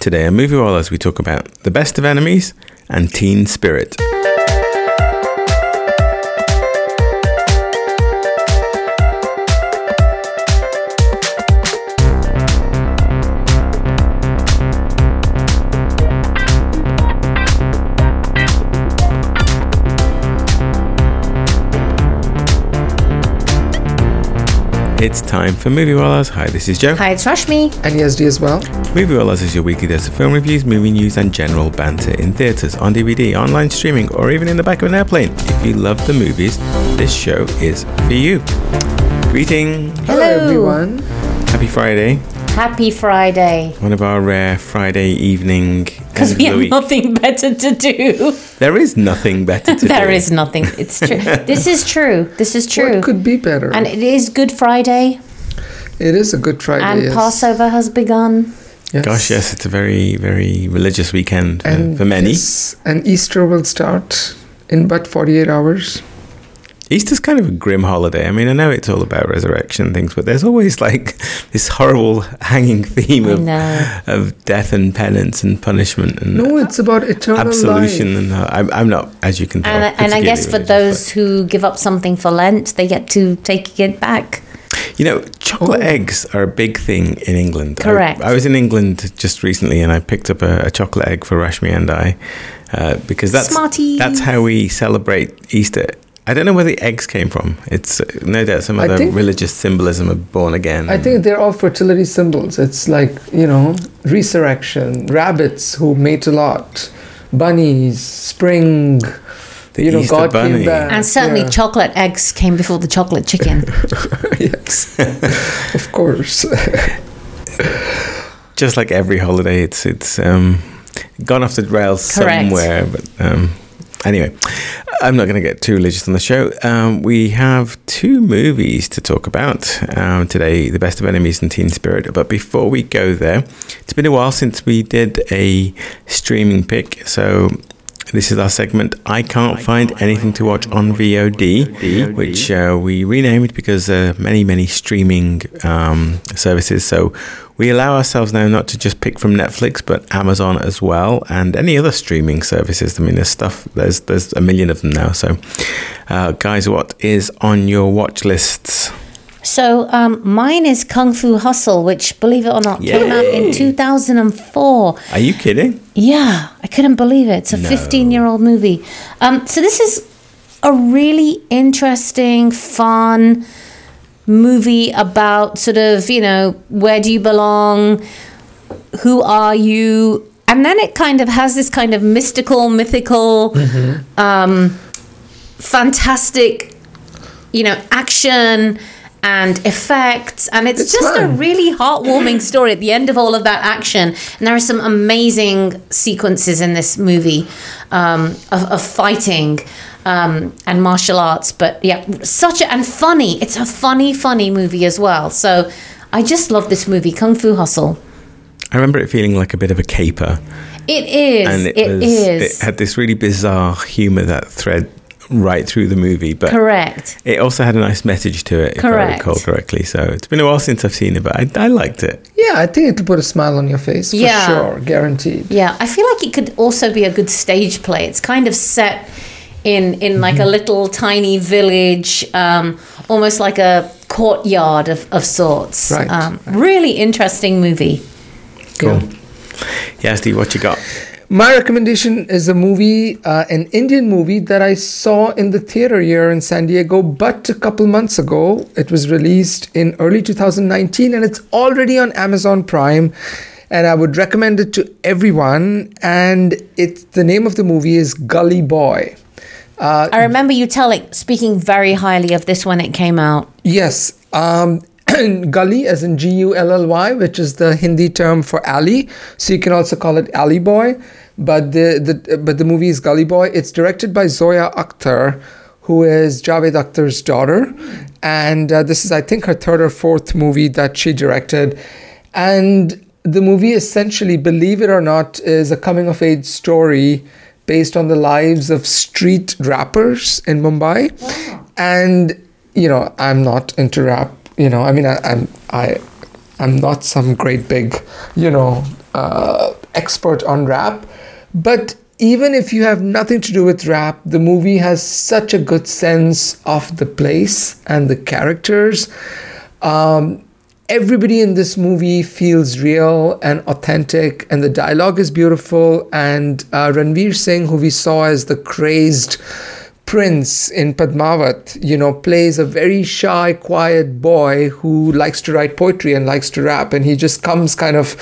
Today on Movie Wallahs we talk about The Best of Enemies and Teen Spirit. It's time for Movie Wallahs. Hi, this is Joe. Hi, it's Rashmi. And ESD as well. Movie Wallahs is your weekly dose of film reviews, movie news, and general banter in theatres, on DVD, online streaming, or even in the back of an airplane. If you love the movies, this show is for you. Greeting. Hello everyone. Happy Friday. Happy Friday. One of our rare Friday evening. Because we have nothing better to do. There is nothing better to do. There is nothing. It's true. This is true. What could be better? And it is Good Friday. It is a Good Friday. And yes. Passover has begun. Yes. Gosh, yes, it's a very, very religious weekend for many. Yes, and Easter will start in but 48 hours. Easter's kind of a grim holiday. I mean, I know it's all about resurrection and things, but there's always like this horrible hanging theme of death and penance and punishment. And no, it's about eternal absolution. life. And I'm not, as you can tell. And I guess for those who give up something for Lent, they get to take it back. You know, chocolate eggs are a big thing in England. Correct. I was in England just recently and I picked up a chocolate egg for Rashmi and I because that's how we celebrate Easter. I don't know where the eggs came from. It's no doubt some other religious symbolism of born again. I think they're all fertility symbols. It's like, resurrection, rabbits who mate a lot, bunnies, spring, Easter God bunny. came back. And certainly chocolate eggs came before the chocolate chicken. Yes, of course. Just like every holiday, it's gone off the rails Correct. Somewhere. But anyway, I'm not going to get too religious on the show. We have two movies to talk about today, The Best of Enemies and Teen Spirit. But before we go there, it's been a while since we did a streaming pick. So this is our segment, I Can't Find Anything to Watch on VOD, which we renamed because many, many streaming services. So we allow ourselves now not to just pick from Netflix, but Amazon as well, and any other streaming services. I mean, there's a million of them now. So, guys, what is on your watch lists? So mine is Kung Fu Hustle, which, believe it or not, came out in 2004. Are you kidding? Yeah, I couldn't believe it. It's a 15-year-old movie. So this is a really interesting, fun movie about sort of, where do you belong? Who are you? And then it kind of has this kind of mystical, mythical, fantastic, action and effects, and it's just fun. A really heartwarming story at the end of all of that action. And there are some amazing sequences in this movie of fighting and martial arts, but yeah, and funny. It's a funny movie as well. So I just love this movie, Kung Fu Hustle. I remember it feeling like a bit of a caper. It is. And it had this really bizarre humor that thread right through the movie, but correct. It also had a nice message to it, if I recall correctly. So it's been a while since I've seen it, but I liked it. Yeah, I think it'll put a smile on your face for sure, guaranteed. Yeah, I feel like it could also be a good stage play. It's kind of set in like a little tiny village, almost like a courtyard of sorts. Right. Really interesting movie. Cool. Yeah, Steve, what you got? My recommendation is a movie, an Indian movie that I saw in the theater here in San Diego, but a couple months ago. It was released in early 2019 and it's already on Amazon Prime. And I would recommend it to everyone. And the name of the movie is Gully Boy. I remember you speaking very highly of this when it came out. Yes. Gully as in Gully, which is the Hindi term for alley. So you can also call it Alley Boy. But the movie is Gully Boy. It's directed by Zoya Akhtar, who is Javed Akhtar's daughter. And this is, I think, her third or fourth movie that she directed. And the movie essentially, believe it or not, is a coming-of-age story based on the lives of street rappers in Mumbai. Wow. And, I'm not into rap. I'm not some great big, expert on rap. But even if you have nothing to do with rap, the movie has such a good sense of the place and the characters. Everybody in this movie feels real and authentic, and the dialogue is beautiful. And Ranveer Singh, who we saw as the crazed prince in Padmavat, plays a very shy, quiet boy who likes to write poetry and likes to rap. And he just comes kind of,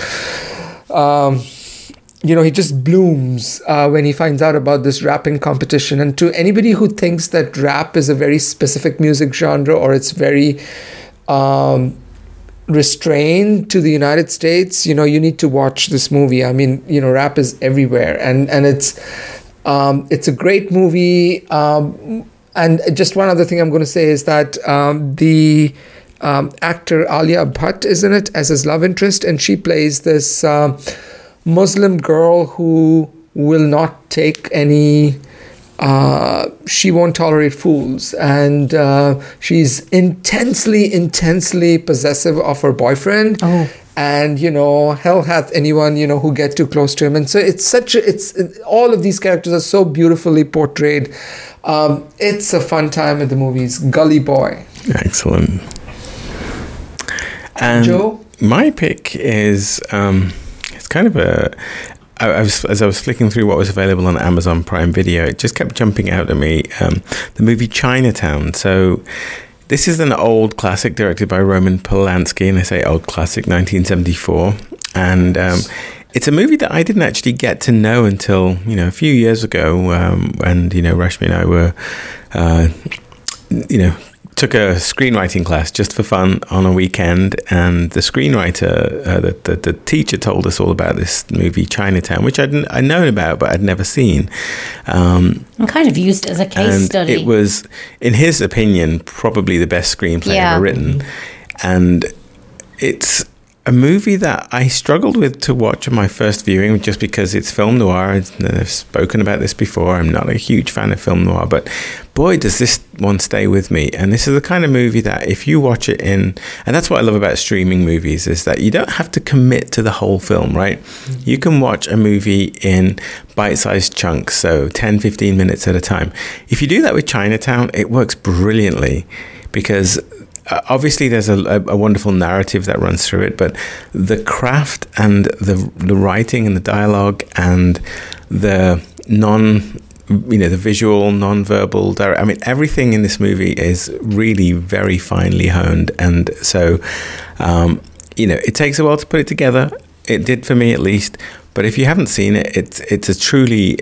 he just blooms when he finds out about this rapping competition. And to anybody who thinks that rap is a very specific music genre, or it's very restrained to the United States, you need to watch this movie. I mean, rap is everywhere, and it's a great movie. And just one other thing I'm going to say is that the actor Alia Bhatt is in it as his love interest, and she plays this Muslim girl who will not take any. She won't tolerate fools, and she's intensely possessive of her boyfriend. Oh. And hell hath anyone who get too close to him. And so it's all of these characters are so beautifully portrayed. It's a fun time at the movies. Gully Boy. Excellent. And Joe? My pick is it's kind of as I was flicking through what was available on Amazon Prime Video, it just kept jumping out at me. The movie Chinatown. So this is an old classic directed by Roman Polanski, and I say old classic, 1974. And it's a movie that I didn't actually get to know until, a few years ago, when, Rashmi and I were, took a screenwriting class just for fun on a weekend, and the screenwriter, the teacher, told us all about this movie Chinatown, which I'd known about but I'd never seen. And kind of used as a case study. It was, in his opinion, probably the best screenplay ever written, and it's a movie that I struggled with to watch on my first viewing, just because it's film noir. I've spoken about this before. I'm not a huge fan of film noir, but boy, does this one stay with me. And this is the kind of movie that if you watch it and that's what I love about streaming movies, is that you don't have to commit to the whole film, right? Mm-hmm. You can watch a movie in bite-sized chunks, so 10, 15 minutes at a time. If you do that with Chinatown, it works brilliantly, because obviously there's a wonderful narrative that runs through it, but the craft and the writing and the dialogue and the the visual, non-verbal, everything in this movie is really very finely honed. And so, it takes a while to put it together. It did for me, at least. But if you haven't seen it, it's a truly,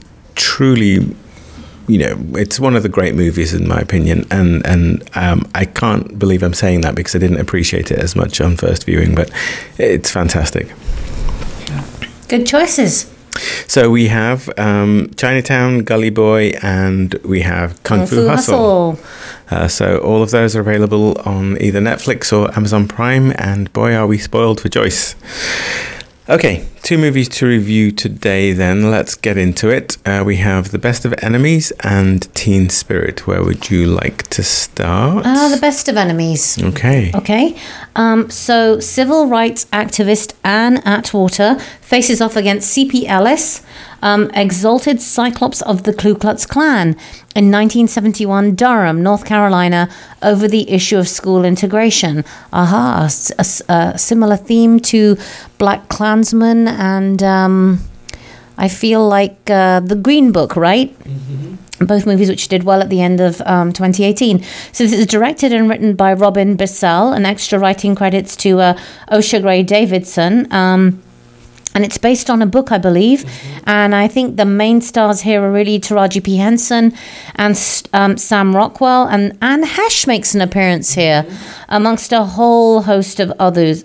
it's one of the great movies in my opinion, and I can't believe I'm saying that, because I didn't appreciate it as much on first viewing, but it's fantastic. Good choices. So we have Chinatown, Gully Boy, and we have Kung Fu Hustle. So all of those are available on either Netflix or Amazon Prime, and boy, are we spoiled for choice. Okay, 2 movies to review today then. Let's get into it. We have The Best of Enemies and Teen Spirit. Where would you like to start? The Best of Enemies. Okay. So civil rights activist Anne Atwater faces off against C.P. Ellis, exalted Cyclops of the Ku Klux Klan, in 1971 Durham, North Carolina, over the issue of school integration. A similar theme to Black Klansman and I feel like the Green Book, right? Mm-hmm. Both movies which did well at the end of 2018. So this is directed and written by Robin Bissell, and extra writing credits to Osha Gray Davidson. And it's based on a book, I believe. Mm-hmm. And I think the main stars here are really Taraji P. Henson and Sam Rockwell. And Anne Hesh makes an appearance here, amongst a whole host of others.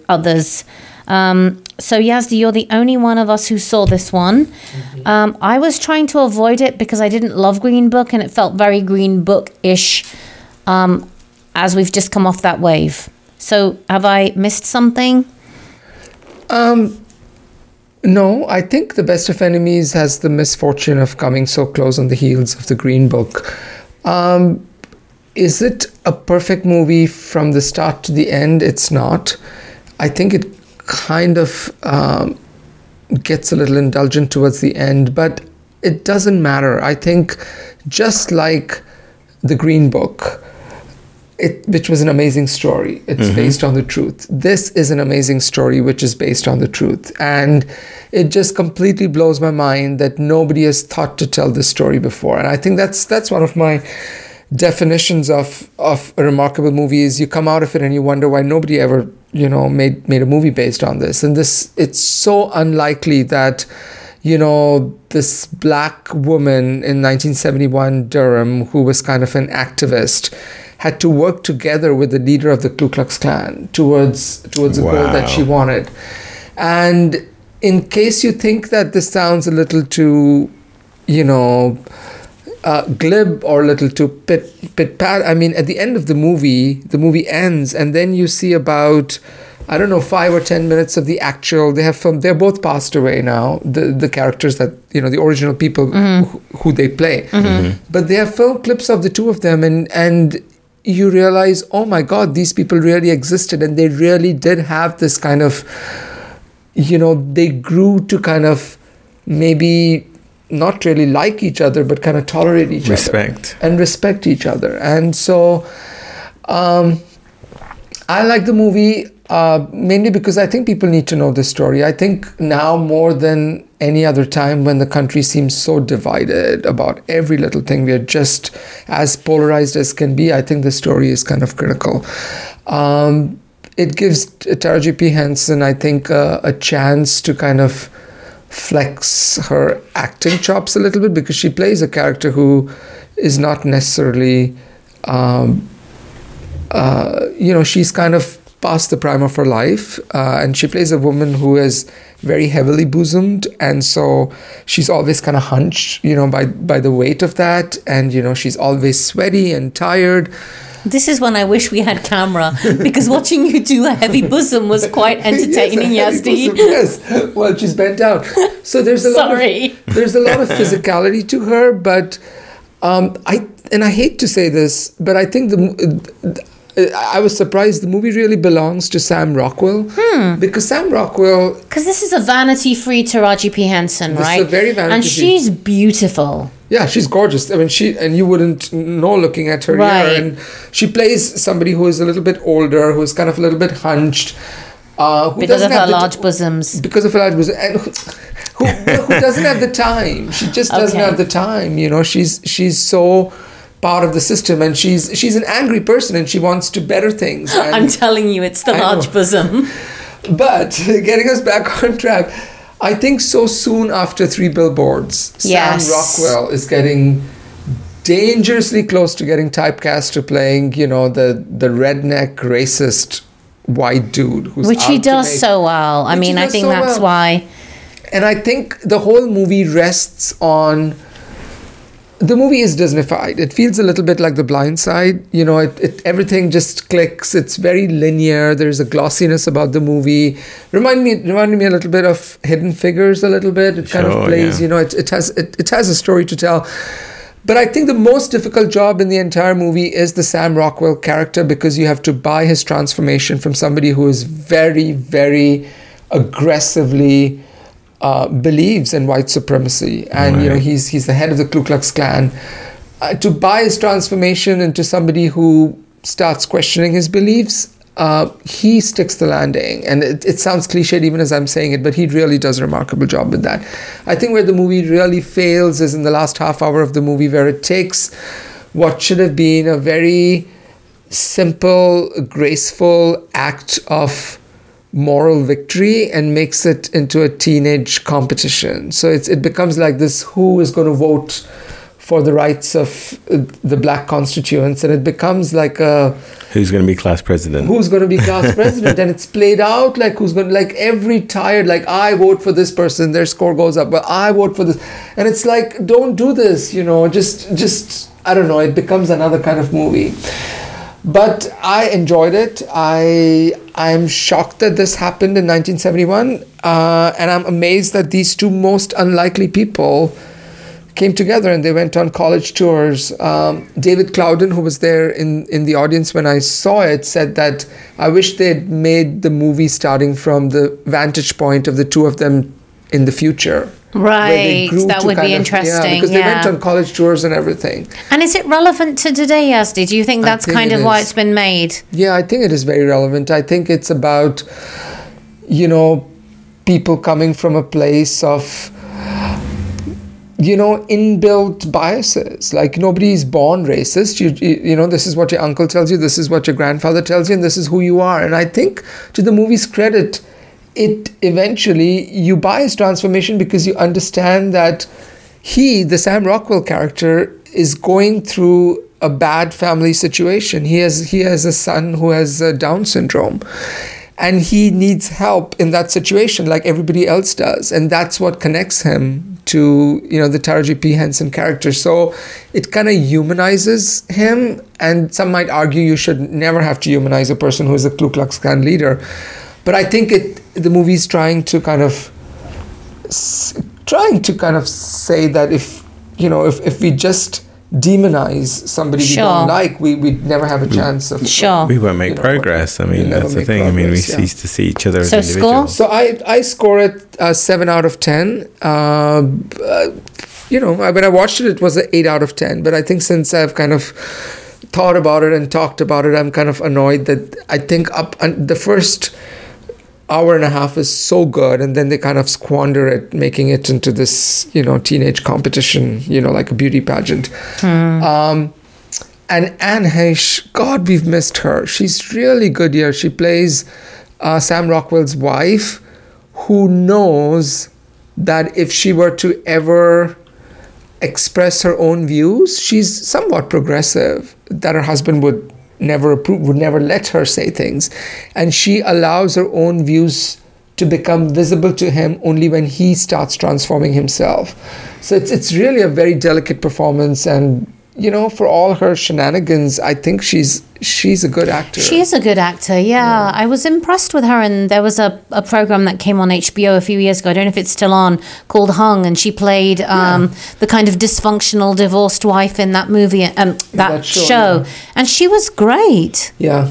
So Yazdi, you're the only one of us who saw this one. Mm-hmm. I was trying to avoid it because I didn't love Green Book, and it felt very Green Book-ish as we've just come off that wave. So have I missed something? No, I think The Best of Enemies has the misfortune of coming so close on the heels of the Green Book. Is it a perfect movie from the start to the end? It's not. I think it kind of gets a little indulgent towards the end, but it doesn't matter. I think just like The Green Book, which was an amazing story. It's based on the truth. This is an amazing story which is based on the truth. And it just completely blows my mind that nobody has thought to tell this story before. And I think that's one of my definitions of a remarkable movie is you come out of it and you wonder why nobody ever, made a movie based on this. And it's so unlikely that, this black woman in 1971 Durham, who was kind of an activist, had to work together with the leader of the Ku Klux Klan towards a goal that she wanted. And in case you think that this sounds a little too, glib or a little too pit-pat, I mean, at the end of the movie ends, and then you see about, 5 or 10 minutes of the actual, they have filmed, they're both passed away now, the characters that, the original people who they play. But they have filmed clips of the two of them, and you realize, oh my God, these people really existed, and they really did have this kind of, they grew to kind of maybe not really like each other, but kind of tolerate each other. And respect each other. And so I like the movie mainly because I think people need to know this story. I think now more than any other time when the country seems so divided about every little thing, we are just as polarized as can be. I think the story is kind of critical. It gives Taraji P. Henson, I think, a chance to kind of flex her acting chops a little bit, because she plays a character who is not necessarily, she's kind of past the prime of her life, and she plays a woman who is very heavily bosomed, and so she's always kind of hunched, by the weight of that, and she's always sweaty and tired. This is when I wish we had camera, because watching you do a heavy bosom was quite entertaining, Yazdi. Yes, well, she's bent down. So there's a lot of physicality to her, but I hate to say this, but I think I was surprised the movie really belongs to Sam Rockwell, because Sam Rockwell... Because this is a vanity-free Taraji P. Henson, right? This is a very vanity-free. And she's beautiful. Yeah, she's gorgeous. I mean, you wouldn't know looking at her here. And she plays somebody who is a little bit older, who is kind of a little bit hunched. Because of her large bosoms. Because of her large bosoms. And who doesn't have the time. She just doesn't have the time. She's so part of the system, and she's an angry person, and she wants to better things. I'm telling you, it's the large bosom. But getting us back on track, I think so soon after 3 Billboards, Sam Rockwell is getting dangerously close to getting typecast to playing, the redneck racist white dude which he does so well. I mean, I think that's why. And I think the whole movie rests on... The movie is Disneyfied. It feels a little bit like The Blind Side. Everything just clicks. It's very linear. There's a glossiness about the movie. Reminded me a little bit of Hidden Figures a little bit. It kind of plays, it has a story to tell. But I think the most difficult job in the entire movie is the Sam Rockwell character, because you have to buy his transformation from somebody who is very, very aggressively believes in white supremacy, and he's the head of the Ku Klux Klan. To buy his transformation into somebody who starts questioning his beliefs, he sticks the landing. And it sounds cliched even as I'm saying it, but he really does a remarkable job with that. I think where the movie really fails is in the last half hour of the movie, where it takes what should have been a very simple, graceful act of moral victory and makes it into a teenage competition. So it becomes like this, who is going to vote for the rights of the black constituents, and it becomes like a... Who's going to be class president? And it's played out like who's going to... Like every tired, like, I vote for this person, their score goes up, but I vote for this. And it's like, don't do this, just I don't know, it becomes another kind of movie. But I enjoyed it. I'm shocked that this happened in 1971, and I'm amazed that these two most unlikely people came together and they went on college tours. David Clouden, who was there in the audience when I saw it, said that I wish they'd made the movie starting from the vantage point of the two of them in the future. Right, that would be interesting. Yeah, because they went on college tours and everything. And is it relevant to today, Yazdi? Do you think that's kind of why it's been made? Yeah, I think it is very relevant. I think it's about, people coming from a place of, inbuilt biases. Like, nobody's born racist. You this is what your uncle tells you, this is what your grandfather tells you, and this is who you are. And I think, to the movie's credit, you buy his transformation because you understand that the Sam Rockwell character, is going through a bad family situation. He has a son who has Down syndrome, and he needs help in that situation like everybody else does. And that's what connects him to, the Taraji P. Henson character. So it kind of humanizes him, and some might argue you should never have to humanize a person who is a Ku Klux Klan leader. But I think the movie's trying to kind of say that if we just demonize somebody we don't like, we'd never have a chance of. We won't make progress. I mean, that's the thing. We cease to see each other as individuals. So I score it 7 out of 10. When I watched it, it was an 8 out of 10. But I think since I've kind of thought about it and talked about it, I'm kind of annoyed that I think the first hour and a half is so good, and then they kind of squander it, making it into this, teenage competition, like a beauty pageant. And Anne Heche, God, we've missed her. She's really good here. She plays Sam Rockwell's wife, who knows that if she were to ever express her own views, she's somewhat progressive, that her husband would never approve, would never let her say things, and she allows her own views to become visible to him only when he starts transforming himself. So it's really a very delicate performance, and for all her shenanigans, I think she's a good actor. She is a good actor, yeah. I was impressed with her, and there was a program that came on HBO a few years ago, I don't know if it's still on, called Hung, and she played the kind of dysfunctional divorced wife in that movie, that show. Yeah. And she was great. Yeah.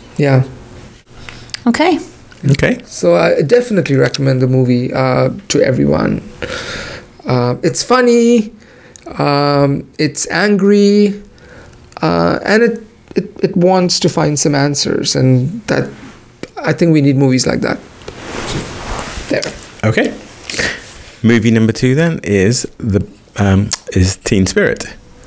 Okay. So I definitely recommend the movie to everyone. It's funny. It's angry, and it wants to find some answers, and that I think we need movies like that. There. Okay. Movie number 2 then is Teen Spirit.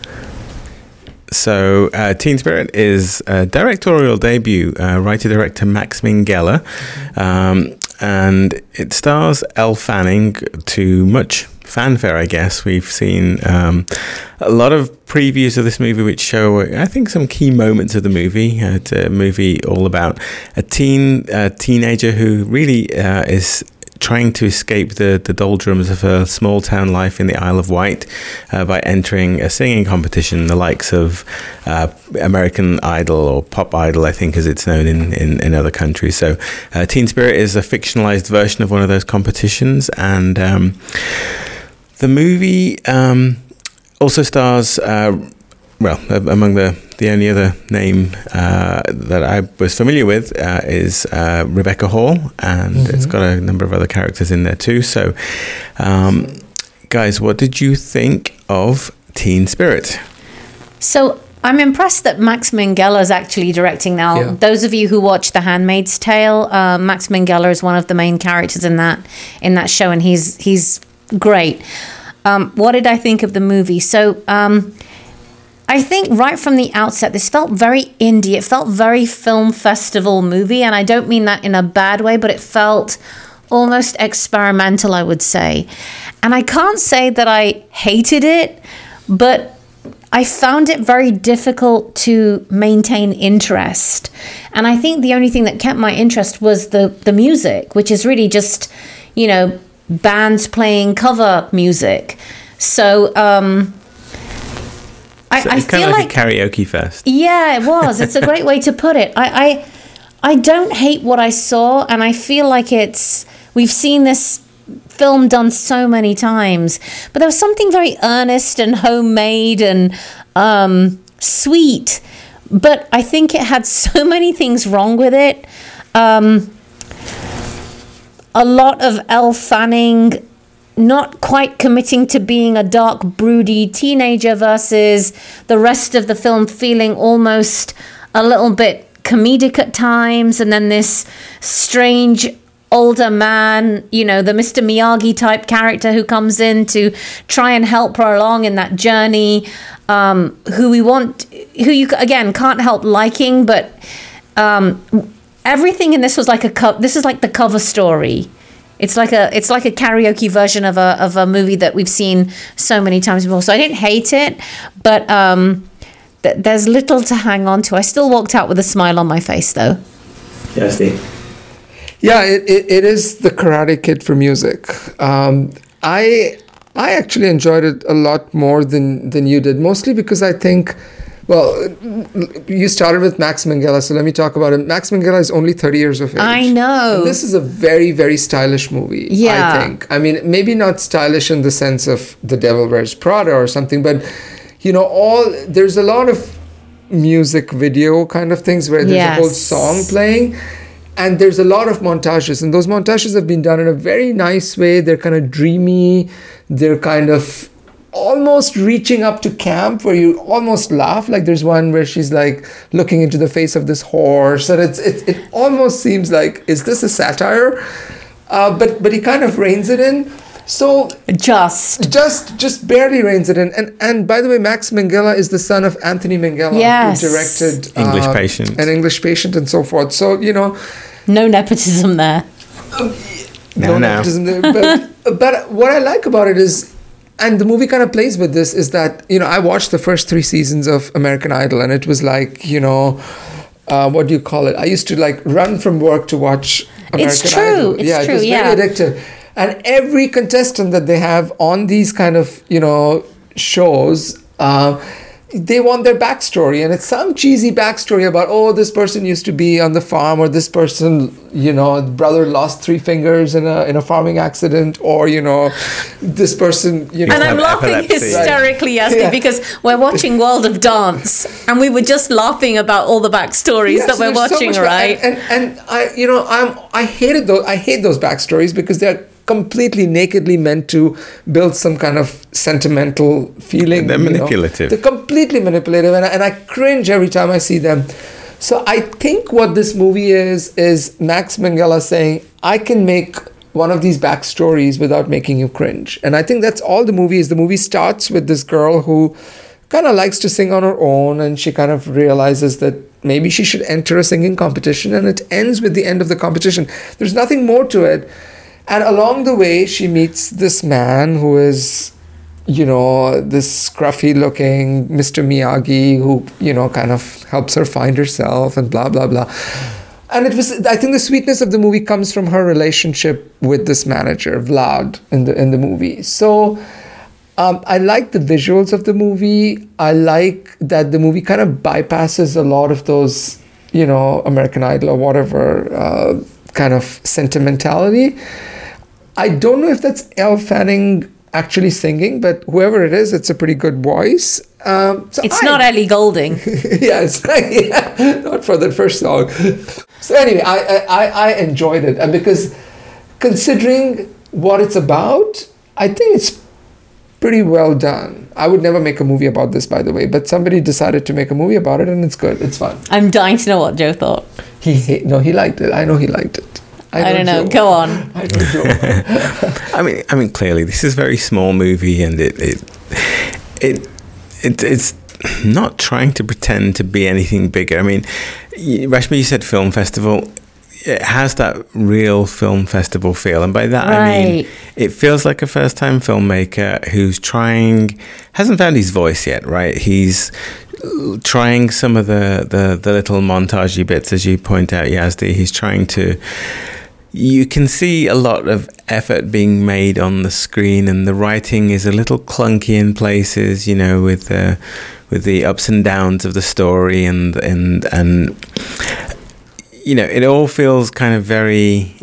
So Teen Spirit is a directorial debut, writer-director Max Minghella, and it stars Elle Fanning to much fanfare, I guess. We've seen a lot of previews of this movie which show, I think, some key moments of the movie. It's a movie all about a teenager who really is trying to escape the doldrums of her small town life in the Isle of Wight by entering a singing competition, the likes of American Idol or Pop Idol, I think, as it's known in other countries. So Teen Spirit is a fictionalized version of one of those competitions, and the movie also stars, among the only other name that I was familiar with is Rebecca Hall, and it's got a number of other characters in there too. So, guys, what did you think of Teen Spirit? So I'm impressed that Max Minghella is actually directing now. Yeah. Those of you who watch The Handmaid's Tale, Max Minghella is one of the main characters in that show, and he's great. What did I think of the movie? So I think right from the outset, this felt very indie. It felt very film festival movie, and I don't mean that in a bad way, but it felt almost experimental, I would say. And I can't say that I hated it, but I found it very difficult to maintain interest. And I think the only thing that kept my interest was the music, which is really just, bands playing cover music. So I it's kind of like a karaoke fest. Yeah, it was. It's a great way to put it. I don't hate what I saw, and I feel like we've seen this film done so many times, but there was something very earnest and homemade and sweet, but I think it had so many things wrong with it. A lot of Elle Fanning not quite committing to being a dark, broody teenager versus the rest of the film feeling almost a little bit comedic at times, and then this strange older man, the Mr. Miyagi type character who comes in to try and help her along in that journey, who you again can't help liking, but everything in this was like this is like the cover story. It's like a karaoke version of a movie that we've seen so many times before. So I didn't hate it, but there's little to hang on to. I still walked out with a smile on my face, though. Yeah, Steve. Yeah, it is the Karate Kid for music. I actually enjoyed it a lot more than you did, mostly because I think. Well, you started with Max Minghella, so let me talk about it. Max Minghella is only 30 years of age. I know. And this is a very, very stylish movie, yeah. I think. I mean, maybe not stylish in the sense of The Devil Wears Prada or something, but, there's a lot of music video kind of things where there's a whole song playing, and there's a lot of montages, and those montages have been done in a very nice way. They're kind of dreamy. They're kind of almost reaching up to camp, where you almost laugh. Like there's one where she's like looking into the face of this horse, and it almost seems like, is this a satire? But he kind of reins it in. So just barely reins it in. And by the way, Max Minghella is the son of Anthony Minghella, who directed English Patient, and so forth. So no nepotism there. No nepotism there. But what I like about it is, and the movie kind of plays with this, is that, I watched the first 3 seasons of American Idol, and it was like, what do you call it? I used to like run from work to watch American Idol. It's true. It was very addictive. And every contestant that they have on these kind of, shows, they want their backstory, and it's some cheesy backstory about, this person used to be on the farm, or this person, brother lost 3 fingers in a farming accident, or this person, And I'm laughing hysterically, Yasdi, because we're watching World of Dance, and we were just laughing about all the backstories that we're watching, right? And I hated those. I hate those backstories because they're completely nakedly meant to build some kind of sentimental feeling. They're manipulative. They're completely manipulative, and I cringe every time I see them. So I think what this movie is Max Minghella saying, I can make one of these backstories without making you cringe. And I think that's all the movie is. The movie starts with this girl who kind of likes to sing on her own, and she kind of realizes that maybe she should enter a singing competition, and it ends with the end of the competition. There's nothing more to it. And along the way, she meets this man who is, this scruffy looking Mr. Miyagi who, kind of helps her find herself and blah, blah, blah. And I think the sweetness of the movie comes from her relationship with this manager, Vlad, in the movie. So I like the visuals of the movie. I like that the movie kind of bypasses a lot of those, American Idol or whatever kind of sentimentality. I don't know if that's Elle Fanning actually singing, but whoever it is, it's a pretty good voice. It's not Ellie Goulding. Not for the first song. So anyway, I enjoyed it, and because considering what it's about, I think it's pretty well done. I would never make a movie about this, by the way, but somebody decided to make a movie about it, and it's good. It's fun. I'm dying to know what Joe thought. He liked it. I know he liked it. I don't know. Go on. I don't know. I mean, clearly, this is a very small movie, and it's not trying to pretend to be anything bigger. I mean, Rashmi, you said film festival. It has that real film festival feel, and by that I mean it feels like a first-time filmmaker who's hasn't found his voice yet, right? He's trying some of the little montagey bits, as you point out, Yazdi. He's trying to. You can see a lot of effort being made on the screen, and the writing is a little clunky in places, with the ups and downs of the story, and it all feels kind of very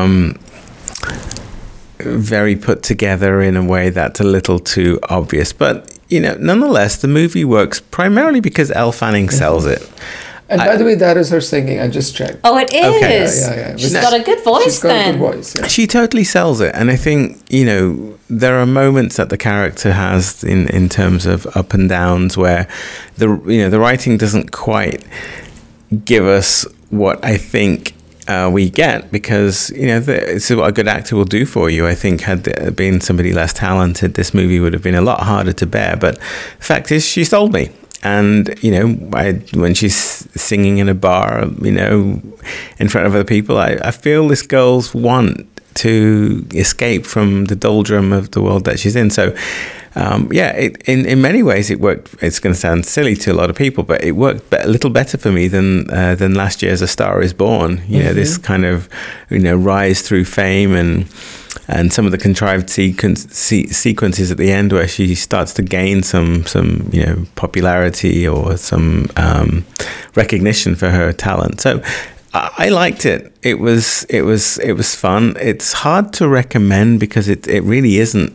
very put together in a way that's a little too obvious. But nonetheless, the movie works primarily because Elle Fanning sells it. And by the way, that is her singing. I just checked. Oh, it is. Okay. Yeah. She's got a good voice. She's got a good voice. Yeah. She totally sells it, and I think there are moments that the character has in terms of up and downs where the writing doesn't quite give us what I think we get, because it's what a good actor will do for you. I think had there been somebody less talented, this movie would have been a lot harder to bear. But the fact is, she sold me. And when she's singing in a bar, in front of other people, I feel this girl's want to escape from the doldrum of the world that she's in. So, in many ways it worked. It's going to sound silly to a lot of people, but it worked a little better for me than last year's A Star Is Born. This kind of rise through fame and some of the contrived sequences at the end where she starts to gain some popularity or some recognition for her talent. So I liked it. It was fun. It's hard to recommend because it really isn't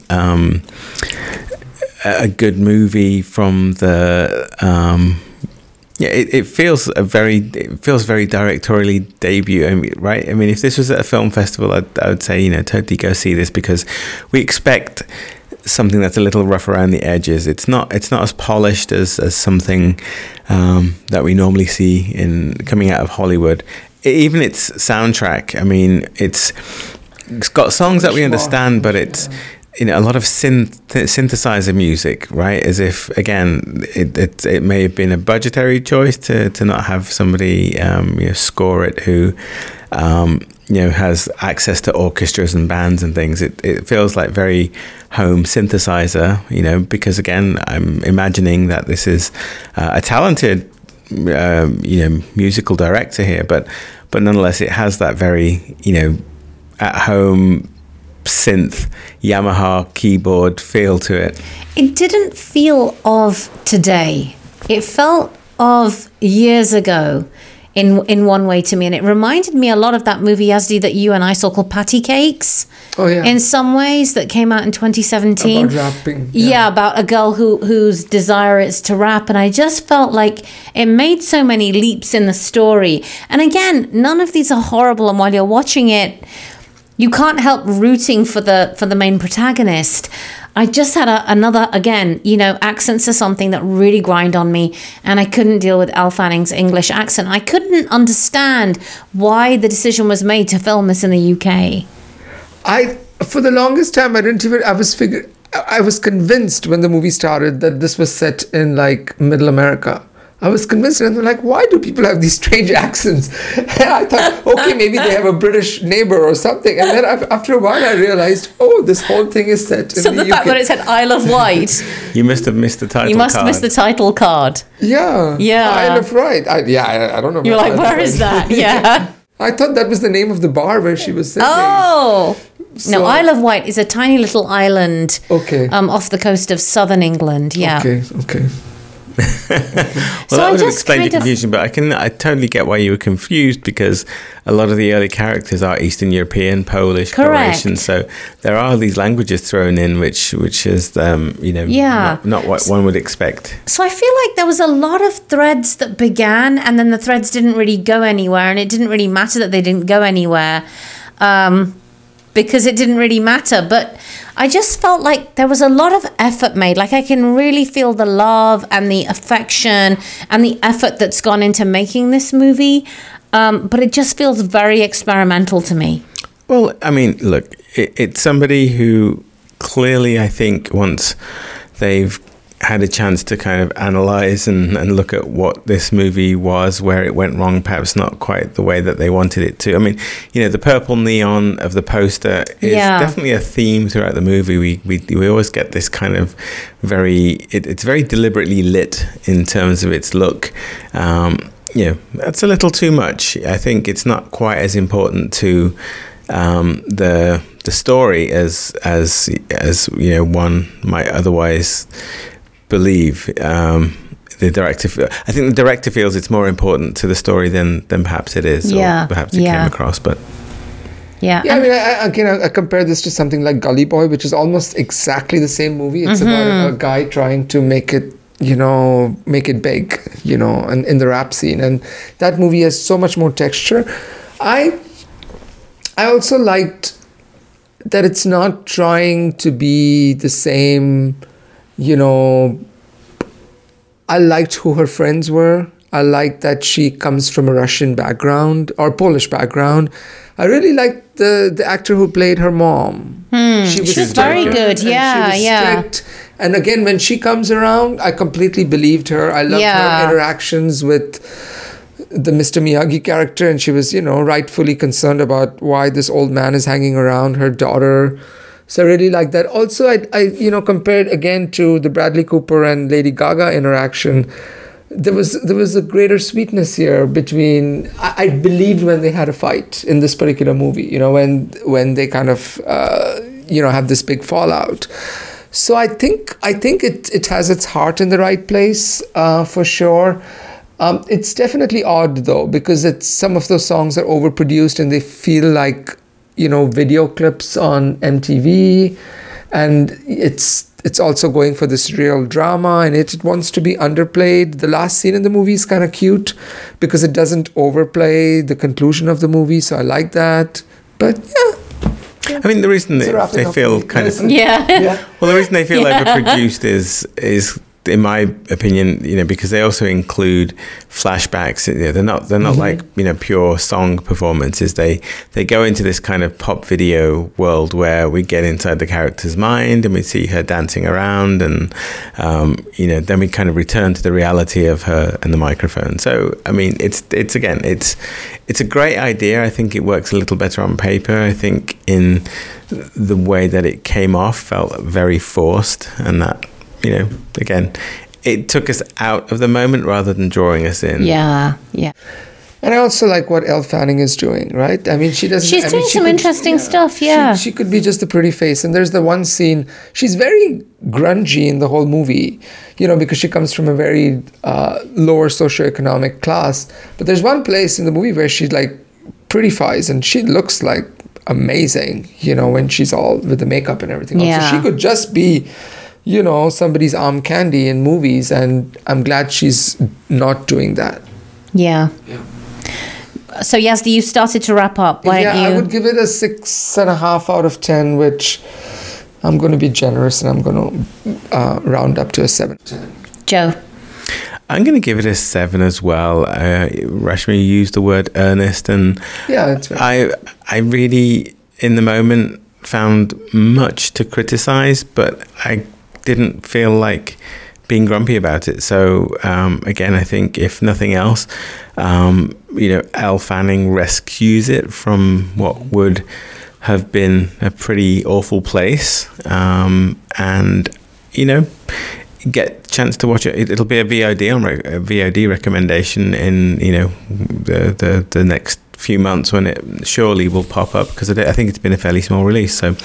a good movie from the. It feels very directorially debut, right? I mean, if this was at a film festival, I would say totally go see this, because we expect something that's a little rough around the edges. It's not as polished as something that we normally see coming out of Hollywood. Even its soundtrack, I mean, it's got songs that we understand, but it's a lot of synthesizer music, right? As if, again, it may have been a budgetary choice to not have somebody score it who has access to orchestras and bands and things. It feels like very home synthesizer, because again, I'm imagining that this is a talented musical director here, but nonetheless, it has that very at home synth Yamaha keyboard feel to it. It didn't feel of today. It felt of years ago in one way to me, and it reminded me a lot of that movie, Yazdi, that you and I saw called Patty Cakes. Oh yeah. In some ways, that came out in 2017. About rapping. Yeah, about a girl whose desire is to rap, and I just felt like it made so many leaps in the story. And again, none of these are horrible, and while you're watching it, you can't help rooting for the main protagonist. I just had another, again, accents are something that really grind on me, and I couldn't deal with Elle Fanning's English accent. I couldn't understand why the decision was made to film this in the UK. For the longest time, I was convinced when the movie started that this was set in like Middle America. I was convinced, and I'm like, why do people have these strange accents? And I thought, okay, maybe they have a British neighbor or something. And then after a while, I realized, this whole thing is set in the UK. So the fact that it said Isle of Wight. You must have missed the title card. You must have missed the title card. Yeah. Isle of Wight. I don't know. You're like, where is that? Yeah. I thought that was the name of the bar where she was singing. Oh. No, Isle of Wight is a tiny little island off the coast of southern England. Yeah. Okay. Well, that would have explained your confusion, but I totally get why you were confused, because a lot of the early characters are Eastern European, Polish, Croatian, so there are these languages thrown in, which is not what one would expect. So I feel like there was a lot of threads that began, and then the threads didn't really go anywhere, and it didn't really matter that they didn't go anywhere. Because it didn't really matter. But I just felt like there was a lot of effort made. Like I can really feel the love and the affection and the effort that's gone into making this movie. But it just feels very experimental to me. Well, I mean, look, it's somebody who clearly, I think, once they've had a chance to kind of analyze and look at what this movie was, where it went wrong, perhaps not quite the way that they wanted it to. I mean, the purple neon of the poster is definitely a theme throughout the movie. We always get this kind of it's very deliberately lit in terms of its look. That's a little too much. I think it's not quite as important to the story as one might otherwise believe. I think the director feels it's more important to the story than perhaps it is, or perhaps it came across. But I mean, I compare this to something like Gully Boy, which is almost exactly the same movie. It's about a guy trying to make it make it big, and in the rap scene. And that movie has so much more texture. I also liked that it's not trying to be the same, I liked who her friends were. I liked that she comes from a Russian background or Polish background. I really liked the actor who played her mom. She was very good. Yeah, strict. And again, when she comes around, I completely believed her. I loved her interactions with the Mr. Miyagi character, and she was, rightfully concerned about why this old man is hanging around her daughter. So I really like that. Also, I compared again to the Bradley Cooper and Lady Gaga interaction. There was a greater sweetness here between. I believed when they had a fight in this particular movie. When they kind of have this big fallout. So I think it has its heart in the right place for sure. It's definitely odd though, because some of those songs are overproduced and they feel like video clips on MTV, and it's also going for this real drama, and it wants to be underplayed. The last scene in the movie is kind of cute because it doesn't overplay the conclusion of the movie, so I like that. But yeah, I mean, the reason they feel kind of well, the reason they feel overproduced is in my opinion, because they also include flashbacks. They're not like pure song performances. They go into this kind of pop video world where we get inside the character's mind and we see her dancing around, and then we kind of return to the reality of her and the microphone. So I mean, it's a great idea. I think it works a little better on paper. I think in the way that it came off felt very forced, and that. Again, it took us out of the moment rather than drawing us in. Yeah. And I also like what Elle Fanning is doing, right? I mean, she's doing some interesting stuff, yeah. She could be just a pretty face. And there's the one scene, she's very grungy in the whole movie, because she comes from a very lower socioeconomic class. But there's one place in the movie where she prettifies and she looks like amazing, when she's all with the makeup and everything else. So she could just be somebody's arm candy in movies, and I'm glad she's not doing that. Yeah. So Yazdi, you started to wrap up. Why don't you? I would give it a 6.5 out of 10, which I'm going to be generous and I'm going to round up to a 7. Joe? I'm going to give it a 7 as well. Rashmi used the word earnest, and it's I really, in the moment, found much to criticize, but I didn't feel like being grumpy about it. So again, I think if nothing else, Elle Fanning rescues it from what would have been a pretty awful place, and get a chance to watch it. It'll be a VOD recommendation in the next few months when it surely will pop up, because I think it's been a fairly small release. So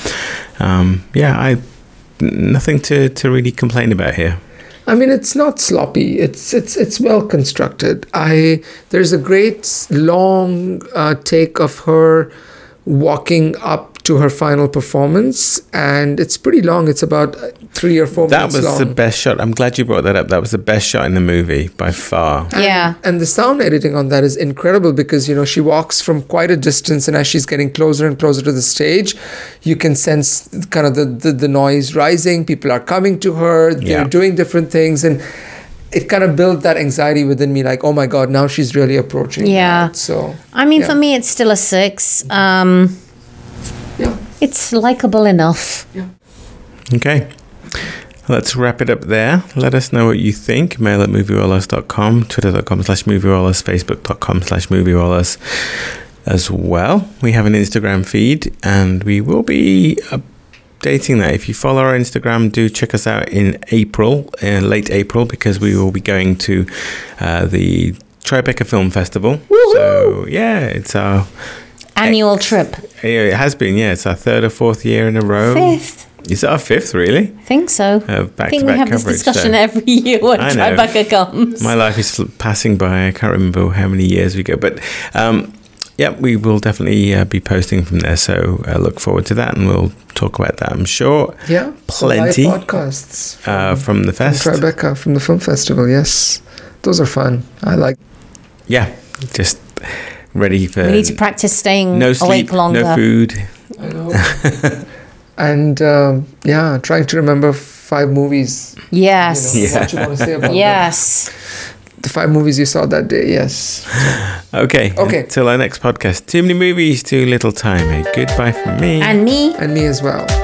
nothing to really complain about here. I mean, it's not sloppy. It's well constructed. There's a great long take of her walking up to her final performance, and it's pretty long. It's about 3 or 4 minutes long. That was the best shot. I'm glad you brought that up. That was the best shot in the movie by far. And the sound editing on that is incredible, because she walks from quite a distance, and as she's getting closer and closer to the stage, you can sense kind of the noise rising. People are coming to her. They're doing different things, and it kind of built that anxiety within me, like, oh my God, now she's really approaching. Yeah. So I mean, for me, it's still a 6. It's likable enough. Yeah. Okay. Let's wrap it up there. Let us know what you think. Mail at movierollers.com, twitter.com/movierollers, facebook.com/movierollers as well. We have an Instagram feed, and we will be updating that. If you follow our Instagram, do check us out in April, late April, because we will be going to the Tribeca Film Festival. Woo-hoo! So, it's our annual trip. It has been, it's our 3rd or 4th year in a row. 5th. Is it our 5th, really? I think so. Back-to-back I think we have coverage, this discussion every year when Tribeca comes. My life is passing by. I can't remember how many years we go. But yeah, we will definitely be posting from there. So look forward to that, and we'll talk about that, I'm sure. Yeah. Plenty. Live podcasts from the fest. From Tribeca, from the film festival, yes. Those are fun. I like. Yeah, just ready for... We need to practice staying no awake sleep, longer. no food. I know. And trying to remember 5 movies. Yes. What you want to say about Yes. the 5 movies you saw that day, yes. Okay. Okay. Until our next podcast. Too many movies, too little time. A goodbye from me. And me. And me as well.